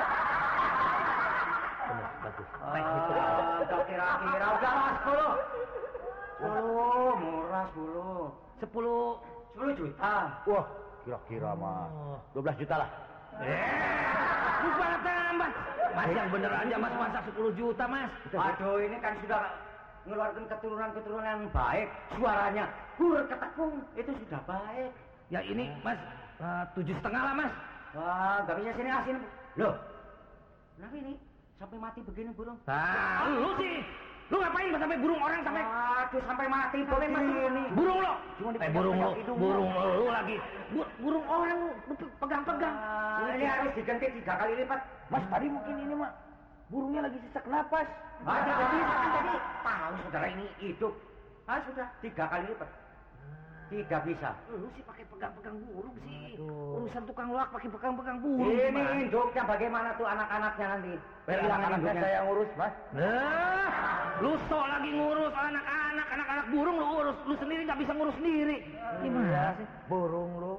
Bener, bagus. Ah, udah kira-kira udah lah sepuluh. Sepuluh, murah sepuluh. Sepuluh. Sepuluh juta. Wah, kira-kira mah Oh. dua belas juta lah. Eh, lu pada tambah. Mas yang bener aja Mas, masa sepuluh juta Mas. Aduh, ini kan sudah mengeluarkan keturunan-keturunan yang baik. Suaranya kur ketekung, itu sudah baik. Ya ini Mas, eh, tujuh setengah lah Mas. Wah, nggak bisa sini asin. Loh, kenapa ini sampai mati begini burung? Nah, lu sih. Lu ngapain sampai burung orang sampai Aduh, sampai mati begini. burung lo? Cuma Eh dipegang-pegang burung lo, hidung. burung lo lu lagi. Bu- burung orang lu, lu pegang-pegang. Ah, ini harus diganti tiga kali lipat. Mas, tadi mungkin ini mah burungnya lagi sesak napas. Ah, tidak bisa kan tadi. Tahu saudara ini hidup. Ah, sudah tiga kali lipat. Tidak bisa. Lu sih pakai pegang-pegang burung sih. Aduh. Urusan tukang loak pakai pegang-pegang burung. Ini gimana? induknya bagaimana tuh anak-anaknya nanti? Biar Kehilangan anak-anaknya induknya. saya yang ngurus, Mas. Nah, lu sok lagi ngurus anak-anak, anak-anak burung lu urus, lu sendiri nggak bisa ngurus sendiri. Gimana Iya, sih? burung lu.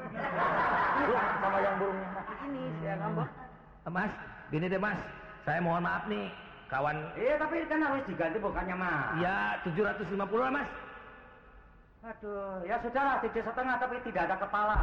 Lu sama yang burungnya mati ini, saya ngambek. Mas, gini deh Mas, saya mohon maaf nih, kawan. Iya, tapi kan harus diganti bukannya mah. Ya tujuh ratus lima puluh lah Mas. Aduh, ya sudahlah tujuh setengah tapi tidak ada kepala.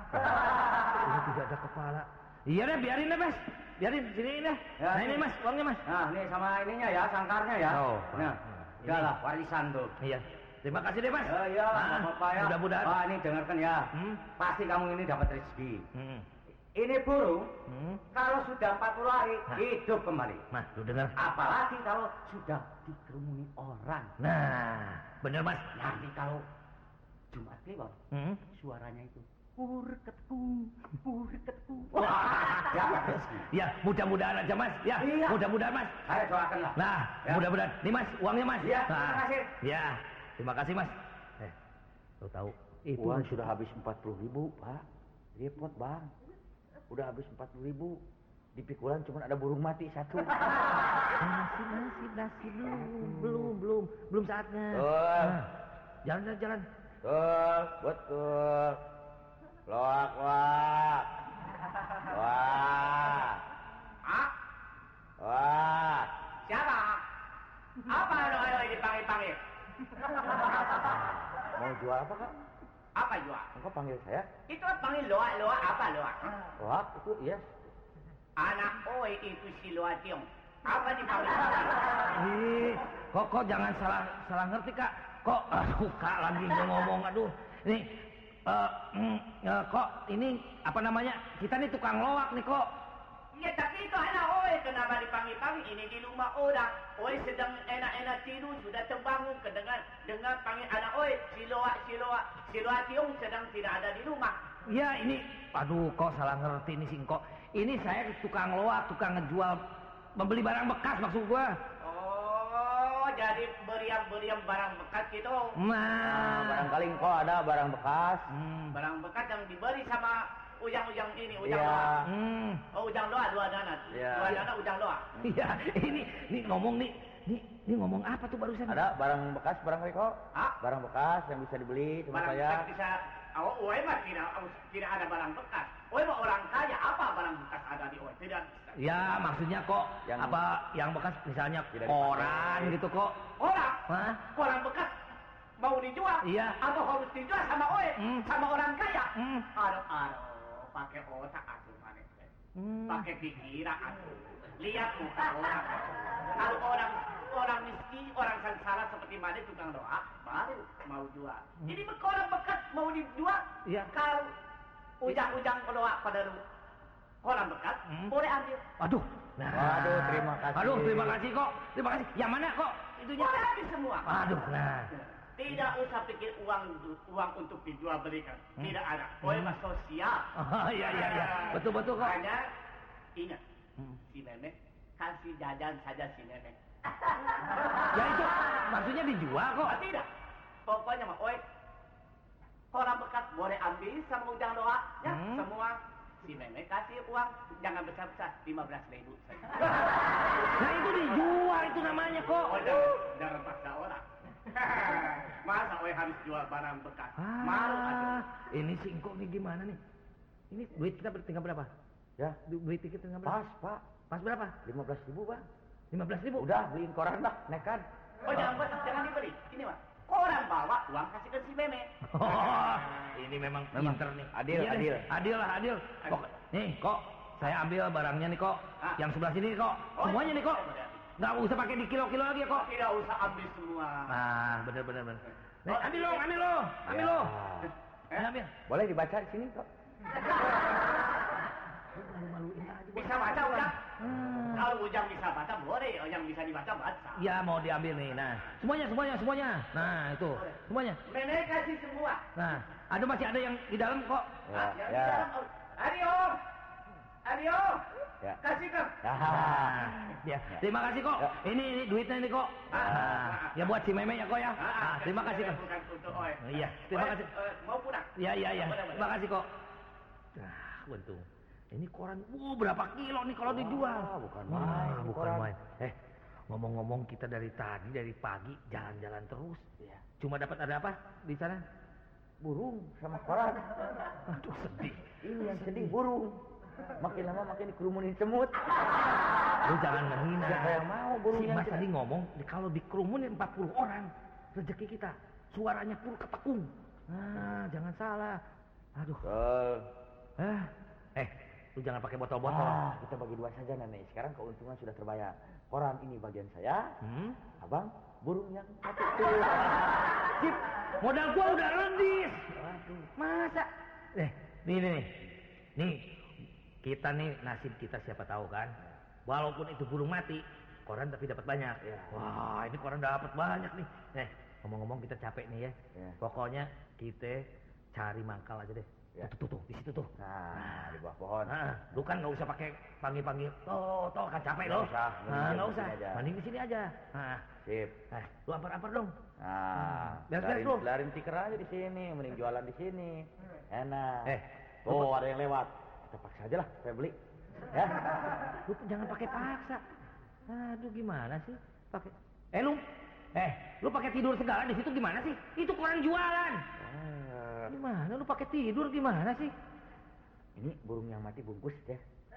Ini tidak ada kepala. Iya deh, biarin deh Mas, biarin sini deh. Ya, Nah ini sini. Mas, uangnya Mas. Nah, ini sama ininya ya, sangkarnya ya. Oh, nah, ini. udah lah warisan tuh. Iya, terima kasih deh Mas. Ya, iya, Ah, nggak apa-apa ya. Mudah-mudahan. Wah, ini dengarkan ya. Hmm? Pasti kamu ini dapat rezeki. Hmm. Ini burung, Hmm. kalau sudah empat puluh hari, Nah. hidup kembali. Mas, lu dengar? Apalagi kalau sudah dikerumuni orang. Nah, bener Mas. Nanti kalau Jumat Kliwon, Hmm? suaranya itu pur ketekung, pur ketekung. Wah, dapat rezeki. Ya, mudah-mudahan aja Mas. Ya, Iya. mudah-mudahan Mas. Saya doakan lah. Nah, Ya. mudah-mudahan. Nih Mas, uangnya Mas. Iya, Nah, terima kasih. Ya, terima kasih Mas. Eh, lu tahu? Itu Uang sudah habis empat puluh ribu, Pak. Repot, Bang. Udah habis empat puluh ribu. Di pikulan cuma ada burung mati satu. Masih, masih, masih belum, belum, belum, belum saatnya. Betul. Nah, jalan, jalan, jalan. Betul, betul. Loak, loak. Wah, Ah, wah. siapa? Apa lo ayo dipanggil-panggil? Mau jual apa, Kak? Apa juga? Engkau panggil saya? Itu panggil loa, loa apa loa? Loak, itu iya. Anak oi itu si loa tiong. Apa dipanggil? Ih, kok, kok jangan salah, salah ngerti Kak. Kok, aduh Kak lagi mau ngomong, aduh. Ini, eh, mm, eh, kok ini apa namanya? Kita nih tukang loak nih kok. Ya tapi itu anak oi kenapa dipanggil-panggil? Ini di rumah orang. Oi sedang enak-enak tidur sudah terbangun kedengar dengar panggil anak oi si loa si loa si loa tiong sedang tidak ada di rumah. Ya ini, aduh kok salah ngerti ini sih kok. Ini saya tukang loak, tukang ngejual, membeli barang bekas maksud gua. Oh jadi beriam-beriam barang bekas gitu. Nah, Nah, barangkali engkau ada barang bekas. Hmm, Barang bekas yang diberi sama ujang-ujang ini ujang Iya. loa. hmm. Oh ujang loa dua dana. Iya. Dua dana ujang loa. Iya, ini, ini ngomong nih, nih, ini ngomong apa tuh barusan? Ada barang bekas, barang Eko? Hah? Barang bekas yang bisa dibeli sama Barang saya. bekas bisa. Oh, oi mah tidak, tidak ada barang bekas. Oi mah orang kaya, apa barang bekas ada di oi? Tidak bisa. Ya maksudnya kok Yang- apa yang bekas misalnya Tidak koran dipakai. gitu kok. Orang, Hah? orang bekas mau dijual, Iya. atau harus dijual sama oi, Hmm. sama orang kaya. Hmm. Aduh, aduh, pakai otak atuh manis. Hmm. Pakai pikiran atuh. Lihat muka orang. Kalau orang orang miskin, orang sengsara seperti mana tukang doa baru mau jual. Jadi orang bekas mau dijual, Iya. kalau ujang-ujang doa pada orang bekas Hmm. boleh ambil. Aduh. Nah. Waduh, terima kasih. Aduh, terima kasih kok. Terima kasih. Yang mana kok? Itunya. Boleh ambil semua. Aduh, nah. Tidak usah pikir uang uang untuk dijual belikan. Hmm. Tidak ada. Boleh mas sosial. Oh, iya, iya, iya. Betul-betul kok. Hanya ingat, Hmm. si nenek kasih jajan saja si nenek. Ya itu maksudnya dijual kok. Oh, tidak. Pokoknya mah, oi, orang bekas boleh ambil sama ujang doa, ya Hmm. semua. Si nenek kasih uang, jangan besar-besar, lima belas ribu saja. Nah itu dijual itu namanya kok. Oh, jangan, jangan paksa orang. Masa oi harus jual barang bekas? Malu aja. Ah, ini si Engkok nih gimana nih? Ini duit kita tinggal berapa? Ya, Du- Duit kita tinggal berapa? pas pak, Pas berapa? lima belas ribu bang. lima belas ribu. Udah beliin koran dah, nekat. Oh, jangan buat, jangan dibeli. Ini mah, orang bawa uang kasih ke si meme. Oh, ini memang Memang. pinter nih. Adil, Iya deh, adil. Adil lah, adil. Kok, nih kok, saya ambil barangnya nih kok. Ah. Yang sebelah sini kok. Oh, Semuanya nih kok. boleh. Nggak usah pakai di kilo-kilo lagi ya kok. Tidak usah ambil semua. Ah, bener bener bener. Nih, ambil lo, ambil lo, ambil lo. Eh? Nih, ambil. Boleh dibaca di sini kok. Malu-maluin aja. Bisa baca ujang? Hmm. Kalau ujang bisa baca, boleh. Yang bisa dibaca, baca. Ya mau diambil nih. Nah, semuanya, semuanya, semuanya. Nah, itu. Semuanya. Nenek kasih semua. Nah, ada masih ada yang di dalam kok. Ya, Yang ya. di dalam, oh, Adio, Adio, Ya. kasih ke. Ya. Nah, ya. Terima kasih kok. Ya. Ini, ini duitnya nih kok. Nah, ya buat si meme ya kok ya. Ah, terima kasih kok. Bukan untuk oi. Iya, terima Oi, kasih. eh, mau pulang? Iya, iya, iya. Boleh, boleh. Terima kasih kok. Nah, untung. Ini koran, wow berapa kilo nih kalau dijual? Wah, bukan Wah, main ini bukan koran. main. Eh, ngomong-ngomong kita dari tadi, dari pagi jalan-jalan terus. Ya. Cuma dapat ada apa di sana? Burung sama koran. Aduh, sedih. Ini yang sedih burung. Makin lama makin dikerumunin semut. Lu jangan menghina. Siapa yang mau burung Si yang Mas sedih? tadi ngomong, kalau dikerumunin empat puluh orang, rezeki kita. Suaranya pur ketekung. Nah, jangan salah. Aduh. Betul. Ah. Eh, lu jangan pakai botol-botol. Ah, kita bagi dua saja nenek. Sekarang keuntungan sudah terbayar. Koran ini bagian saya, Hmm? abang burung yang satu tuh. Sip, modal gua udah lebih. Waduh. Masa? Eh, nih, nih, nih. Nih, kita nih nasib kita siapa tahu kan. Walaupun itu burung mati, koran tapi dapat banyak. Ya. Wah, ini koran dapat banyak nih. Eh, ngomong-ngomong kita capek nih ya. Ya. Pokoknya kita cari mangkal aja deh. Ya. Tuh, tuh, tuh, di situ tuh. Nah, di bawah pohon. Nah, lu kan nggak usah pakai panggil-panggil. Toh, toh kan capek Nggak loh. usah, Nah, mending nggak di usah. sini aja. Mending di sini aja. Nah, Sip. eh, lu ampar-ampar dong. Nah, Beres-beres larin, lu. larin tikar aja di sini, mending jualan di sini. Enak. Eh, oh ada yang lewat. Kita paksa aja lah, saya beli. Ya. Lu jangan pakai paksa. Aduh, gimana sih? Pakai. Eh, lu. Eh, lu pakai tidur segala di situ gimana sih? Itu koran jualan. Ah, Gimana lu pakai tidur gimana sih? ini burung yang mati bungkus ya.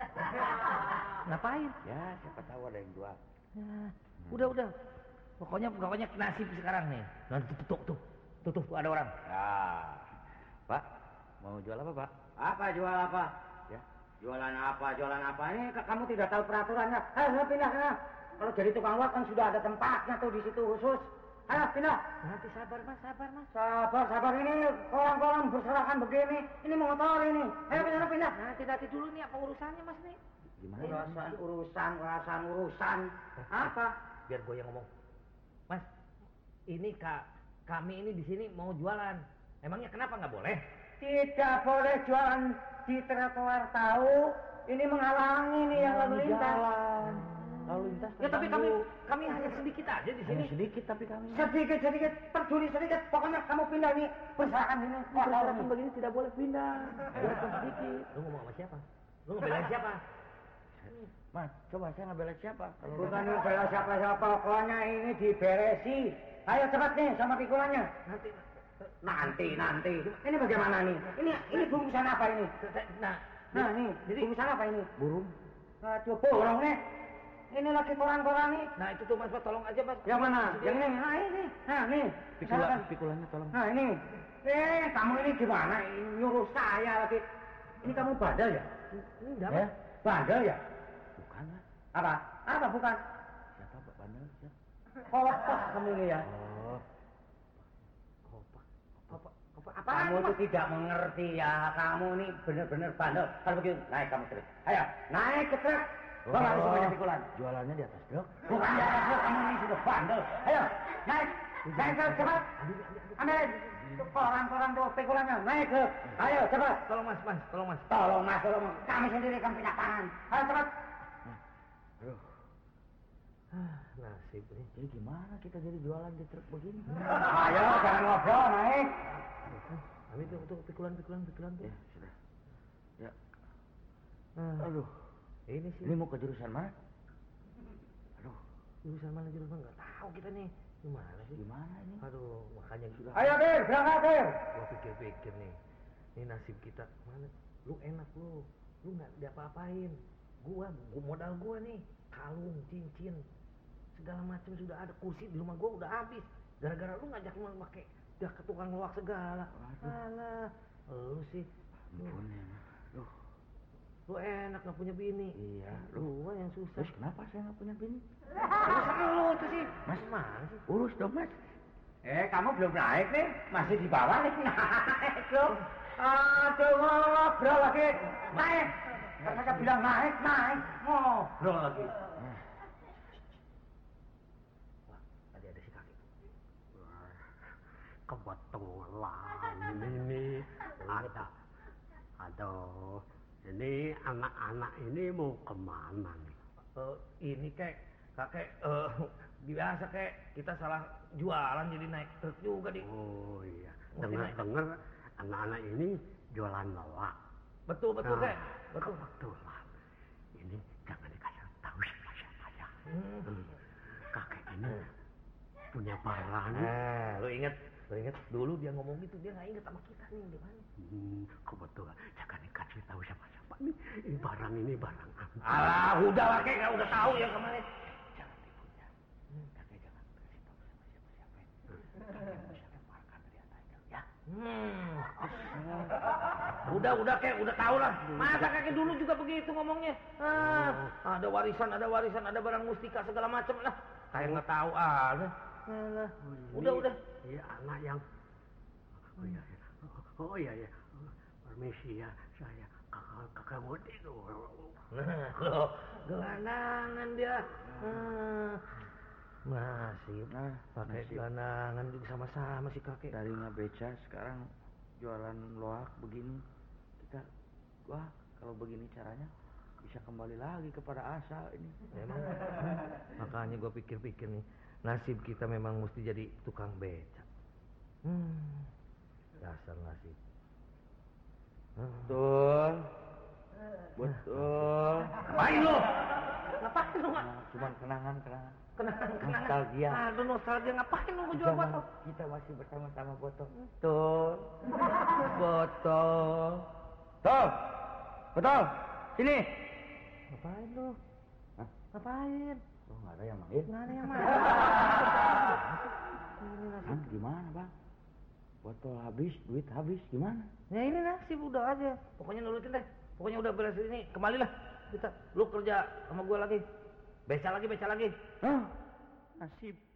Ngapain? Ya, siapa tahu ada yang jual. Ya, udah, udah. Pokoknya pokoknya nasib sekarang nih. Nah, tuh, tuh, tuh, tuh, tuh, tuh, tuh ada orang. Nah, Pak, mau jual apa, Pak? Apa jual apa? Ya. Jualan apa? Jualan apa? Ini k- kamu tidak tahu peraturannya. Ayo pindah sana. Kalau jadi tukang wak kan sudah ada tempatnya tuh di situ khusus. Ayo pindah. Nanti sabar mas, sabar mas. Sabar, sabar ini orang-orang berserakan begini. Ini motor ini. Ayo pindah, pindah. Nanti nanti dulu nih apa urusannya mas nih? Gimana? Urusan, urusan, urusan, urusan. Apa? Biar gue yang ngomong. Mas, ini kak, kami ini di sini mau jualan. Emangnya kenapa nggak boleh? Tidak boleh jualan di trotoar tahu. Ini menghalangi nih yang lalu lintas. Jalan. Lalu lintas. Ya tapi kami terganggu. kami hanya sedikit aja di Hanya sini. sedikit tapi kami. Sedikit, sedikit, peduli sedikit. Pokoknya kamu pindah nih. Berserakan ini. Wah, Orang ini. begini tidak boleh pindah. Walaupun sedikit. Lu ngomong sama siapa? Lu ngebelain siapa? Mas, coba saya ngebela siapa? Kalau Bukan bela siapa-siapa, pokoknya ini diberesi. Ayo cepat nih sama pikulannya. Nanti. Nanti, nanti. Ini bagaimana nih? Ini ini bungkusan apa ini? Nah, Nah, nih, jadi- bungkusan apa ini? burung. Aduh, borong nih. Ini lagi koran-koran nih. nah itu tuh mas, mas tolong aja mas. Yang mana? Yang ini. Nah, ini. Nah, nih. Pikula, Misalkan. pikulannya tolong. Nah, ini. Eh, kamu ini gimana? Ini nyuruh saya lagi. Ini kamu bandel ya? Ini udah Ya? mas. Bandel ya? Bukan lah. Apa? Apa bukan? Siapa Pak Bandel? Siapa? Kopak kamu ini ya. Oh. Kopak. Kopak. Kopak apa? Kamu tuh tidak mengerti ya. Kamu ini benar-benar bandel. Kalau begitu, naik kamu truk. Ayo, naik ke truk. Bawa oh, semuanya pikulan. Jualannya di atas truk. Bukan di atas truk, kamu ini sudah bandel. Ayo, naik. Naik truk, cepat. Ambilin. Koran-koran tuh pikulannya. Naik truk. Ayo, cepat. Tolong mas, mas, tolong mas. Tolong mas, tolong mas. Kami sendiri kan punya tangan. Ayo, cepat. Aduh. Nasib nih. Jadi gimana kita jadi jualan di truk begini? Ayo, jangan ngobrol, naik. Ambil tuh, tuh pikulan, pikulan, pikulan tuh. Ya, sudah. Ya. Ah, Aduh. ini sih. Ini mau ke jurusan mana? Aduh. Jurusan mana jurusan nggak tahu kita nih. Gimana sih? Gimana ini? Aduh, makanya sudah. Ayo, Dir, berangkat, Dir. Gua pikir-pikir nih. Ini nasib kita mana? Lu enak lu. Lu nggak diapa-apain. Gua, gua modal gua nih. Kalung, cincin, segala macam sudah ada. Kursi di rumah gua udah habis. Gara-gara lu ngajak lu pakai dia ke tukang loak segala. Alah, lu sih. Ampun ya. Duh. Lu enak nggak punya bini. Iya. Lu gua yang susah. Terus kenapa saya nggak punya bini? Urusan lu tuh sih. Mas, Mana sih? urus dong mas. Eh, kamu belum naik nih. Masih di bawah nih. Naik, lu. Aduh, ngobrol lagi. Naik. Kan saya bilang naik, naik. Ngobrol lagi. Wah, tadi ada si kaki. Kebetulan ini ada. Aduh, ini anak-anak ini mau kemana nih? Uh, ini kayak kakek uh, biasa kayak kita salah jualan jadi naik truk juga di. Oh iya, Mesti dengar-dengar anak-anak ini jualan loak. Betul betul Nah, kayak betul. Kebetulan ini jangan dikasih tahu siapa-siapa ya. Hmm. Hmm. Kakek ini punya barang. Nah, lu inget, lu inget dulu dia ngomong gitu dia nggak inget sama kita nih gimana? Hmm, kebetulan jangan dikasih tahu siapa-siapa nih. Ini barang ini barang apa? Alah, udah lah kayak udah tahu ya kemarin. Jangan tipunya. Kakek jangan kasih tahu sama siapa-siapa. Kakek mau saya keluarkan dari atasnya. Ya. Hmm. Udah udah kayak udah tahu lah. Masa kakek dulu juga begitu ngomongnya. Ah, ada warisan, ada warisan, ada barang mustika segala macam lah. Kayak nggak tahu ada. Alah. Udah udah. Iya anak yang. Oh iya, iya. Oh iya ya. Permisi ya, saya kakak kakak Mudi tuh. Nah, lo gelandangan dia. Ah. Masih Nah, pakai nasib. gelandangan juga sama-sama si kakek. Darinya beca sekarang jualan loak begini. Kita, wah kalau begini caranya bisa kembali lagi kepada asal ini. Memang. Makanya gue pikir-pikir nih, nasib kita memang mesti jadi tukang beca. Hmm, dasar nasib. Hmm. Betul. Betul. Ngapain lo? Ngapain lo nggak? Nah, cuman kenangan-kenangan. Kenangan, kenangan. Nostalgia. Aduh nostalgia ngapain lo jual Zaman botol? kita masih bersama-sama botol. Betul. Botol. Tuh. Betul. Sini. Ngapain lo? Hah? Ngapain? Oh, nggak ada yang main. Nggak ada yang main. Ini nasib. Hah, gimana bang? Botol habis, duit habis, gimana? Ya ini nasib udah aja. Pokoknya nurutin deh. Pokoknya udah beres ini. Kembalilah kita. Lu kerja sama gue lagi. Beca lagi, beca lagi. Hah? Nasib.